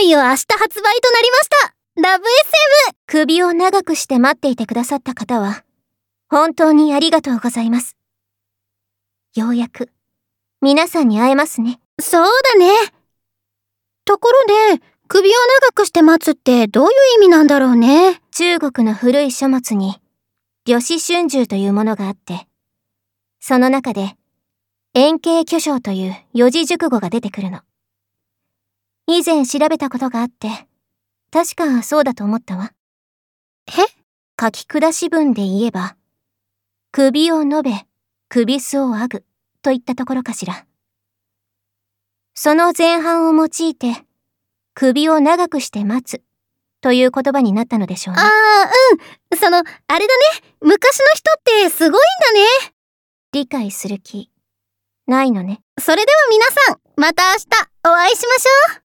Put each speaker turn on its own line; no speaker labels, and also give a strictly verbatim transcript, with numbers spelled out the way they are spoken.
よ明日発売となりましたラブ エスエム。
首を長くして待っていてくださった方は本当にありがとうございます。ようやく皆さんに会えますね。
そうだね。ところで首を長くして待つってどういう意味なんだろうね。
中国の古い書物に呂氏春秋というものがあって、その中で円形巨匠という四字熟語が出てくるの。以前調べたことがあって、確かそうだと思ったわ。
え？
書き下し文で言えば、首を述べ、首すをあぐといったところかしら。その前半を用いて、首を長くして待つという言葉になったのでしょうね。
ああ、うん。その、あれだね。昔の人ってすごいんだね。
理解する気、ないのね。
それでは皆さん、また明日お会いしましょう。